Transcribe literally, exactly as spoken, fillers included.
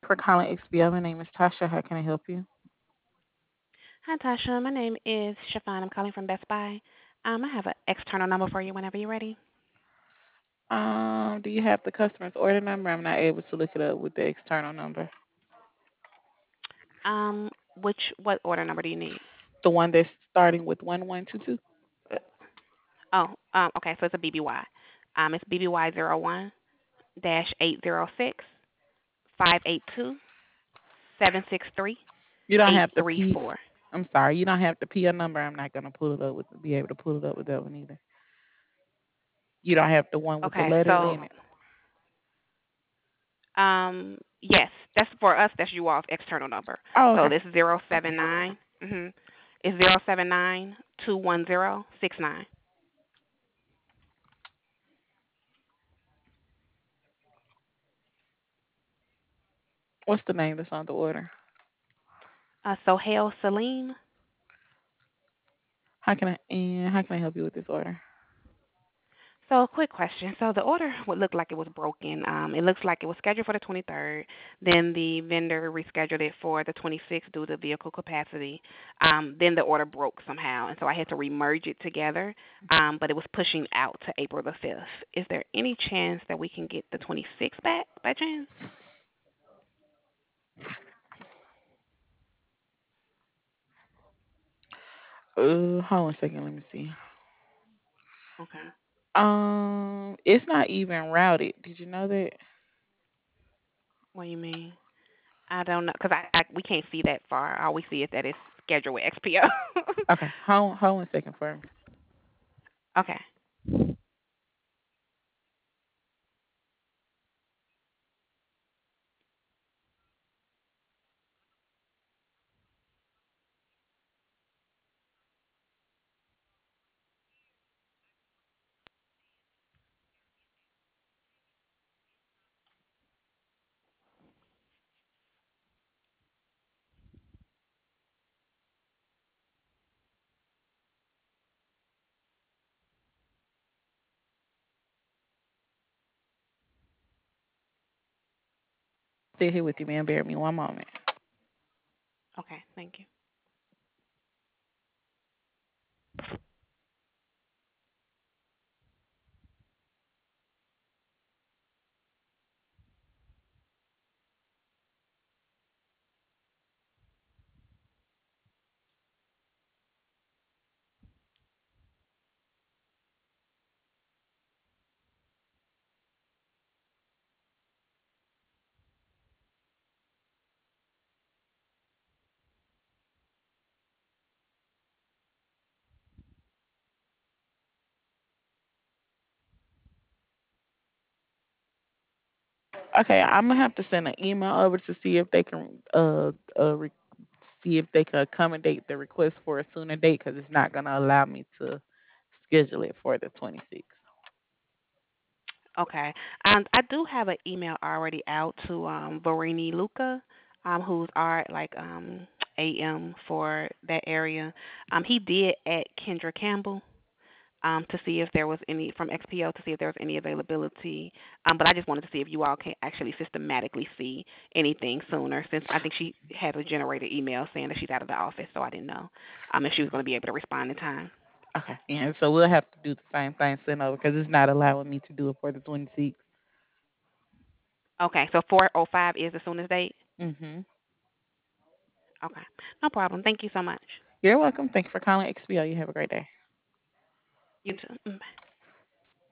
for calling X B O. My name is Tasha. How can I help you? Hi, Tasha. My name is Shafan. I'm calling from Best Buy. Um, I have an external number for you whenever you're ready. Um, do you have the customer's order number? I'm not able to look it up with the external number. Um, which what order number do you need? The one that's starting with one one two two. Uh, Oh, um, okay, so it's a B B Y. Um, it's B B Y zero one dash eight zero six five eight two seven six three You don't eight have the three P. four. I'm sorry, you don't have the P O number. I'm not gonna pull it up with be able to pull it up with that one either. You don't have the one with the Okay, letters so in it. um, yes, that's for us. That's you all's external number. Oh, So okay. this is zero seven nine. Mm-hmm. It's zero seven nine two one zero six nine. What's the name that's on the order? Uh, so Hail Salim. How can I and how can I help you with this order? So, quick question. So, the order would look like it was broken. Um, it looks like it was scheduled for the twenty-third. Then the vendor rescheduled it for the twenty-sixth due to vehicle capacity. Um, then the order broke somehow, and so I had to remerge it together. Um, but it was pushing out to April the fifth. Is there any chance that we can get the twenty-sixth back by chance? Uh, hold on a second. Let me see. Okay. Um, it's not even routed. Did you know that? What do you mean? I don't know because I, I we can't see that far. All we see is that it's scheduled with X P O. Okay, hold hold on a second for me. Okay. Still here with you, man. Bear with me one moment. Okay. Thank you. Okay, I'm gonna have to send an email over to see if they can uh uh re- see if they can accommodate the request for a sooner date because it's not gonna allow me to schedule it for the twenty-sixth. Okay. Um, I do have an email already out to um Varini Luca, um, who's our like um A M for that area. Um, he did at Kendra Campbell um to see if there was any from X P O to see if there was any availability. Um, but I just wanted to see if you all can actually systematically see anything sooner, since I think she had a generated email saying that she's out of the office, so I didn't know um if she was going to be able to respond in time. Okay, and so we'll have to do the same thing send over because it's not allowing me to do it for the twenty-sixth. Okay, so four oh five is the soonest date. Mm-hmm. Okay, no problem. Thank you so much. You're welcome. Thank you for calling X B O. You have a great day. You too. Mm, bye.